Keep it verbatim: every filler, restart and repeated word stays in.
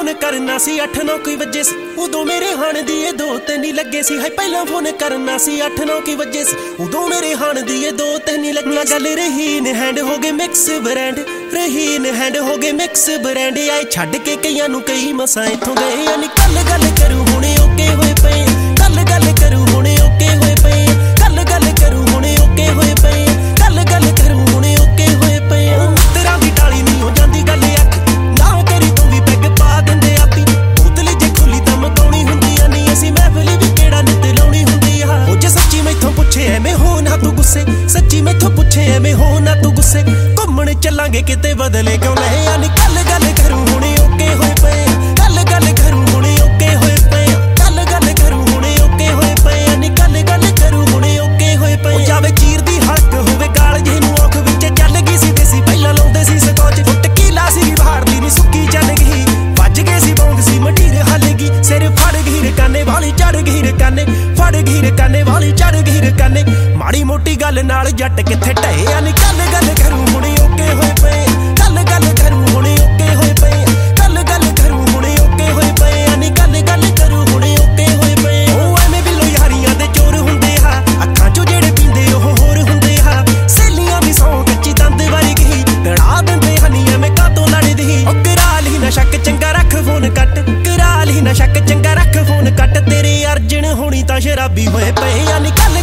Phone करना सी अठ नौ की वजे सी उदों मेरे हाण दिए दो तीन ही लगे सी। हाय पहला फोन करना सी अठ नौ की वजे सी उदों मेरे हाण दिए दो तीन ही लगे। गल रहीन हैंड हो गए मिक्स ब्रांड, रहीन हैंड हो गए मिक्स ब्रांड। आए छड्ड के कईयां नूं कई मसां इत्थों गए। यानी कल गल करूं हुणे ओके होए पए, कल गल करूं हुणे ओके होए पए, कल गल करूं हुणे ओके होए पए, कल गल करूं हुणे ओके होए पए। तेरा दी टाली नहीं हो जांदी गल अख ना करी तूं भी पैग पा दिंदे आपी। बोतल जे खुली तां मकाउणी हुंदी आ नहीं असीं महफिल भी केड़ा नित लाउणी हुंदी आ। ओ जे सच्ची मैथों पुछे एवें हो ना तू गुस्से, सच्ची मैथों पुछे एवें हो ना तू गुस्से। घुम्मण चलांगे किते बदले क्यों ले। यानी कल गल करूं हुणे ओके होए पए, कल गल करूं हुणे ओके होए पए, कल गल करूं हुणे ओके होए पए। यानी कल गल करूं हुणे ओके होए पए। जावे चीर दी हल्क होवे काल जे नूं औख विच चल गई सी देसी पहिला लाउंदे सी ਸਕੋਚ। ਫੁੱਟ ਕੀ ਲਾਸੀ ਵੀ ਭਾੜਦੀ ਨੀ ਸੁੱਕੀ ਚੱਲ ਗਈ, ਵੱਜ ਗਏ ਸੀ ਬੌਂਗ ਸੀ ਮਟੀਰ ਹੱਲ ਗਈ। ਸਿਰ ਫੜ ਗਈ ਰਕਾਨੇ ਵਾਲੀ ਚੜ ਗਈ ਰਕਾਨੇ, ਫੜ ਗਈ ਰਕਾਨੇ ਵਾਲੀ ਚੜ ਗਈ ਰਕਾਨੇ। ਮਾੜੀ ਮੋਟੀ ਗੱਲ ਨਾਲ ਜੱਟ ਕਿੱਥੇ ਢਏ। ਯਾਨੀ ਕੱਲ ਗੱਲ ਕਰੂ ਹੁਣੇ ਓਕੇ ਹੋਏ ਪਏ, ਕੱਲ ਗੱਲ ਕਰੂ ਹੁਣੇ ਓਕੇ ਹੋਏ ਪਏ, ਕੱਲ ਗੱਲ ਕਰੂ ਹੁਣੇ ਓਕੇ ਹੋਏ ਪਏ। ਯਾਨੀ ਕੱਲ ਗੱਲ ਕਰੂ ਹੁਣੇ ਓਕੇ ਹੋਏ ਪਏ। ਉਹ ਐਵੇਂ ਬਿੱਲੋ ਯਾਰੀਆਂ ਦੇ ਚੋਰ ਹੁੰਦੇ ਆ, ਅੱਖਾਂ ਚੋਂ ਜਿਹੜੇ ਪੀਂਦੇ ਉਹ ਹੋਰ ਹੁੰਦੇ ਆ। ਸਹੇਲੀਆਂ ਦੀ ਸੌਂ ਕੱਚੀ ਦੰਦ ਵਾਰੀ ਗਈ ਤੜਾ ਦਿੰਦੇ ਹਨੀ ਐਵੇਂ ਕਾਤੋਂ ਲੜਦੀ। ਉਹ ਕਰਾ ਲਈ ਨਾ ਸ਼ੱਕ ਚੰਗਾ ਰੱਖ ਫੋਨ ਕੱਟ, ਕਰਾ ਲਈ ਨਾ ਸ਼ੱਕ ਚੰਗਾ ਰੱਖ ਫੋਨ ਕੱਟ। ਤੇਰੇ ਅਰਜਨ ਹੋਣੀ ਤਾਂ ਸ਼ਰਾਬੀ ਹੋਏ ਪਏ। ਯਾਨੀ ਕੱਲ